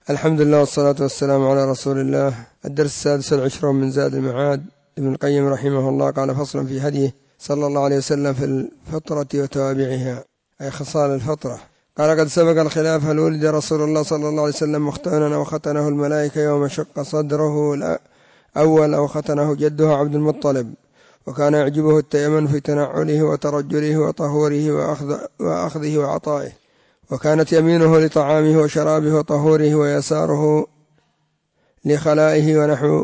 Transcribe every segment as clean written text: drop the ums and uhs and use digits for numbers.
الحمد لله والصلاة والسلام على رسول الله. الدرس 26 من زاد المعاد. ابن القيم رحمه الله قال: فصل في هديه صلى الله عليه وسلم في الفطرة وتوابعها، أي خصال الفطرة. قال: قد سبق الخلاف هل ولد رسول الله صلى الله عليه وسلم مختونا أو ختنه الملائكة يوم شق صدره الأول أو ختنه جده عبد المطلب، وكان يعجبه التيمن في تنعله وترجله وطهوره وأخذه وعطائه، وكانت يمينه لطعامه وشرابه وطهوره ويساره لخلائه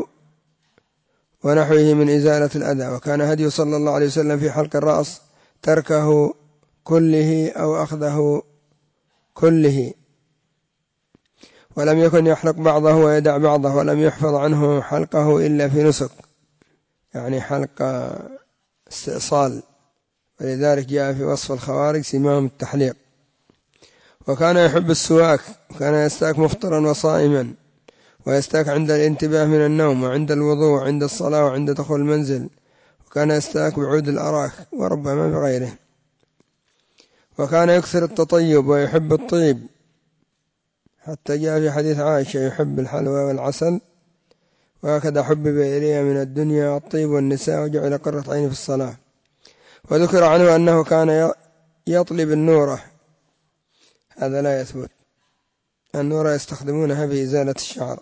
ونحوه من إزالة الأذى. وكان هدي صلى الله عليه وسلم في حلق الرأس تركه كله أو أخذه كله، ولم يكن يحلق بعضه ويدع بعضه، ولم يحفظ عنه حلقه إلا في نسك، يعني حلق استئصال، ولذلك جاء في وصف الخوارج سماهم التحليق. وكان يحب السواك، وكان يستاك مفطرا وصائما، ويستاك عند الانتباه من النوم وعند الوضوء وعند الصلاة وعند دخول المنزل، وكان يستاك بعود الأراك وربما بغيره. وكان يكثر التطيب ويحب الطيب، حتى جاء في حديث عائشة: يحب الحلوى والعسل، وهكذا حبب إلي من الدنيا الطيب والنساء، وجعل قرة عيني في الصلاة. وذكر عنه أنه كان يطلب النورة، هذا لا يثبت، النورة يستخدمونها في إزالة الشعر.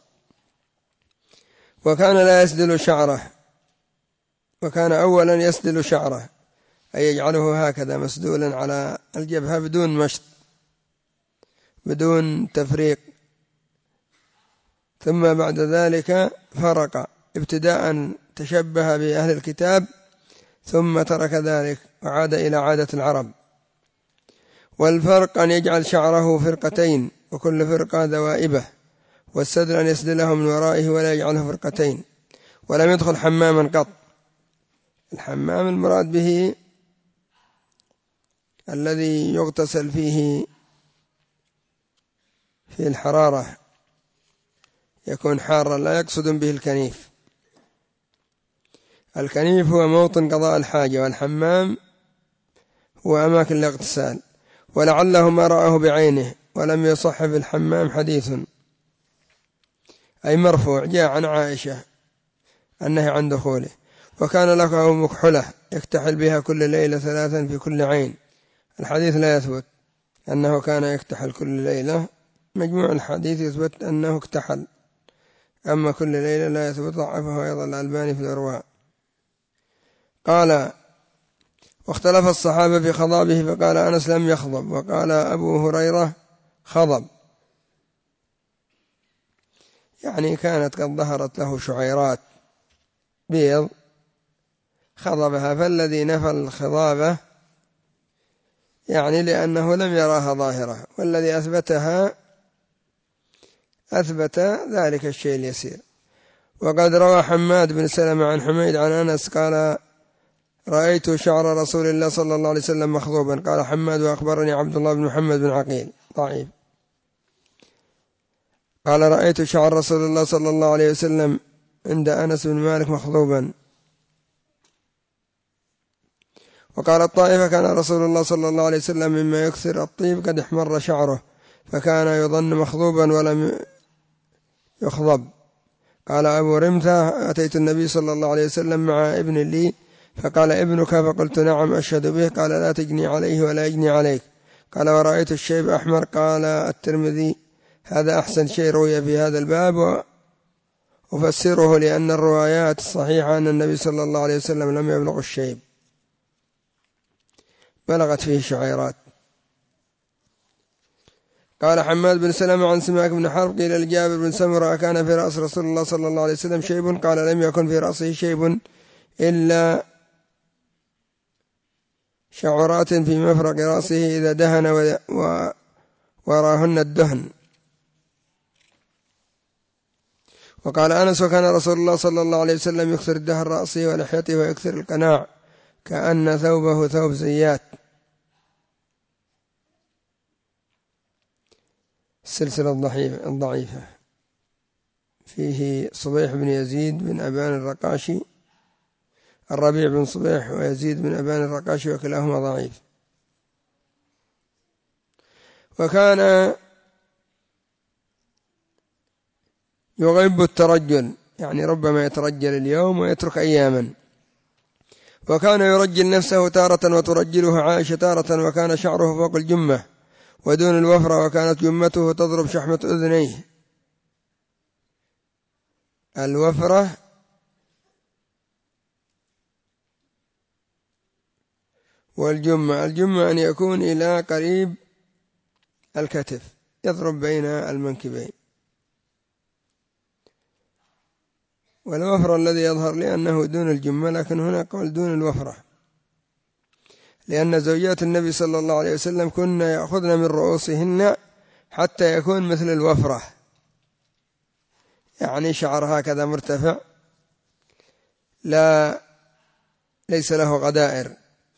وكان لا يسدل شعره، وكان أولا يسدل شعره، أي يجعله هكذا مسدولا على الجبهة بدون مشط بدون تفريق، ثم بعد ذلك فرق، ابتداء تشبه بأهل الكتاب، ثم ترك ذلك وعاد إلى عادة العرب. والفرق أن يجعل شعره فرقتين، وكل فرقة ذوائبه، والسدل أن يسدله من ورائه ولا يجعله فرقتين. ولم يدخل حماما قط. الحمام المراد به الذي يغتسل فيه في الحرارة، يكون حارا، لا يقصد به الكنيف. الكنيف هو موطن قضاء الحاجة، والحمام هو أماكن الاغتسال. ولعله ما رآه بعينه، ولم يصح في الحمام حديث، أي مرفوع جاء عن عائشة النهي عن دخوله. وكان له مكحلة يكتحل بها كل ليلة 3 في كل عين. الحديث لا يثبت أنه كان يكتحل كل ليلة، مجموع الحديث يثبت أنه اكتحل، أما كل ليلة لا يثبت، ضعفه أيضا الألباني في الإرواء. قال: واختلف الصحابة في خضابه، فقال أنس: لم يخضب. وقال أبو هريرة: خضب، يعني كانت قد ظهرت له شعيرات بيض خضبها، فالذي نفى الخضابة يعني لأنه لم يراها ظاهرة، والذي أثبتها أثبت ذلك الشيء اليسير. وقد روى حماد بن سلمة عن حميد عن أنس قال: رأيت شعر رسول الله صلى الله عليه وسلم مخضوبا. قال حماد: وأخبرني عبد الله بن محمد بن عقيل، ضعيف. قال: رأيت شعر رسول الله صلى الله عليه وسلم عند أنس بن مالك مخضوبا. وقال الطائفة: كان رسول الله صلى الله عليه وسلم مما يكثر الطيب، قد احمر شعره، فكان يظن مخضوبا ولم يخضب. قال أبو رمثة: أتيت النبي صلى الله عليه وسلم مع ابن لي، فقال: ابنك؟ فقلت: نعم أشهد به. قال: لا تجني عليه ولا يجني عليك. قال: ورأيت الشيب أحمر. قال الترمذي: هذا أحسن شيء روي في هذا الباب، وأفسره لأن الروايات الصحيحة أن النبي صلى الله عليه وسلم لم يبلغ الشيب، بلغت فيه شعيرات. قال حماد بن سلمة عن سماك بن حرب: قيل لجابر بن سمرة: كان في رأس رسول الله صلى الله عليه وسلم شيب؟ قال: لم يكن في رأسه شيب إلا شعرات في مفرق رأسه إذا دهن وراهن الدهن. وقال أنس: وكان رسول الله صلى الله عليه وسلم يكثر دهن رأسه ولحيته ويكثر القناع، كأن ثوبه ثوب زيات. السلسلة الضعيفة فيه صبيح بن يزيد بن أبان الرقاشي، الربيع بن صبيح ويزيد بن أبان الرقاشي، وكلاهما ضعيف. وكان يغيب الترجل، يعني ربما يترجل اليوم ويترك أياما. وكان يرجل نفسه تارة وترجله عائشة تارة، وكان شعره فوق الجمة ودون الوفرة، وكانت جمته تضرب شحمة أذنيه. الوفرة والجمة، الجمة أن يكون إلى قريب الكتف يضرب بين المنكبين، والوفرة الذي يظهر لي أنه دون الجمة، لكن هنا قول دون الوفرة، لأن زوجات النبي صلى الله عليه وسلم كنا يأخذن من رؤوسهن حتى يكون مثل الوفرة، يعني شعر هكذا مرتفع ليس له غدائر.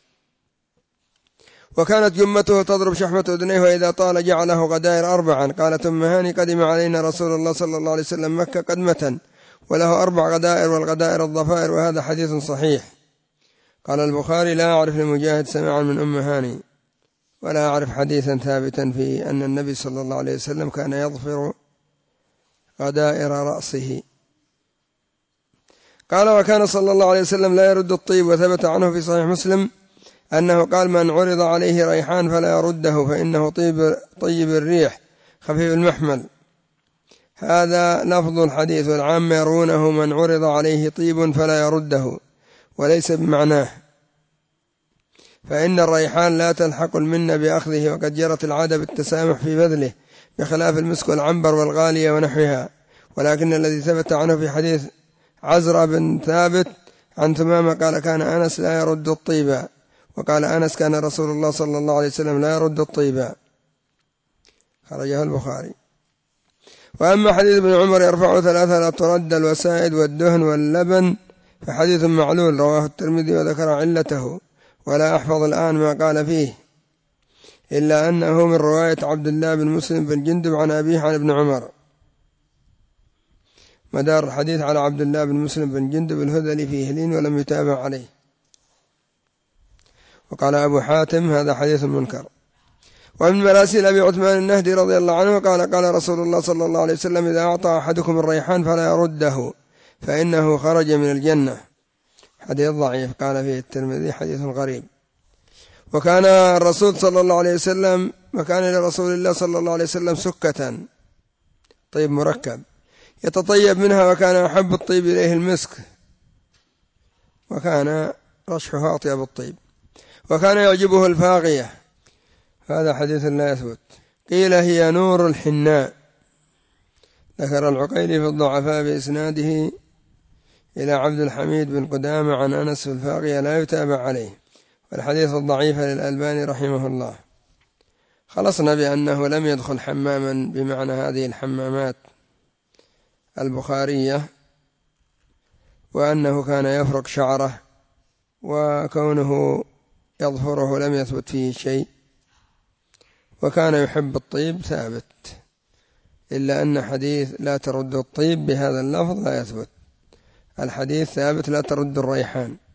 وكانت جمته تضرب شحمة أذنيه، وإذا طال جعله غدائر 4. قالت أم هاني: قدم علينا رسول الله صلى الله عليه وسلم مكة قدمة وله 4 غدائر، والغدائر الضفائر، وهذا حديث صحيح. قال البخاري: لا أعرف لمجاهد سماعا من أم هاني، ولا أعرف حديثا ثابتا في أن النبي صلى الله عليه وسلم كان يظفر غدائر رأسه. قال: وكان صلى الله عليه وسلم لا يرد الطيب، وثبت عنه في صحيح مسلم أنه قال: من عرض عليه ريحان فلا يرده، فإنه طيب الريح خفيف المحمل. هذا لفظ الحديث، والعامة يرونه من عرض عليه طيب فلا يرده، وليس بمعناه، فإن الريحان لا تلحق المنة بأخذه، وقد جرت العادة بالتسامح في بذله، بخلاف المسك والعنبر والغالية ونحوها. ولكن الذي ثبت عنه في حديث عزرا بن ثابت عن ثمامة قال: كان أنس لا يرد الطيب. وقال أنس: كان رسول الله صلى الله عليه وسلم لا يرد الطيب، خرجه البخاري. وأما حديث ابن عمر يرفع 3 لا ترد الوسائد والدهن واللبن فحديث معلول، رواه الترمذي وذكر علته، ولا أحفظ الآن ما قال فيه، إلا أنه من رواية عبد الله بن مسلم بن جندب عن أبيه عن ابن عمر. مدار الحديث على عبد الله بن مسلم بن جندب الهذلي فيه لين ولم يتابع عليه. وقال أبو حاتم: هذا حديث منكر. ومن مراسيل أبي عثمان النهدي رضي الله عنه قال: قال رسول الله صلى الله عليه وسلم: إذا أعطى أحدكم الريحان فلا يرده، فإنه خرج من الجنة. حديث ضعيف. قال فيه الترمذي: حديث غريب. وكان الرسول صلى الله عليه وسلم، وكان لرسول الله صلى الله عليه وسلم سكة طيب مركب يتطيب منها، وكان أحب الطيب إليه المسك، وكان رشحها أطيب الطيب، وكان يعجبه الفاغية. هذا حديث لا يثبت. قيل: هي نور الحناء. ذكر العقيلي في الضعفاء بإسناده إلى عبد الحميد بن قدامة عن أنس في الفاغية، لا يتابع عليه، والحديث الضعيف للألباني رحمه الله. خلصنا بأنه لم يدخل حماما بمعنى هذه الحمامات البخارية، وأنه كان يفرق شعره، وكونه يظفره لم يثبت فيه شيء، وكان يحب الطيب ثابت، إلا أن حديث لا ترد الطيب بهذا اللفظ لا يثبت. الحديث ثابت: لا ترد الريحان.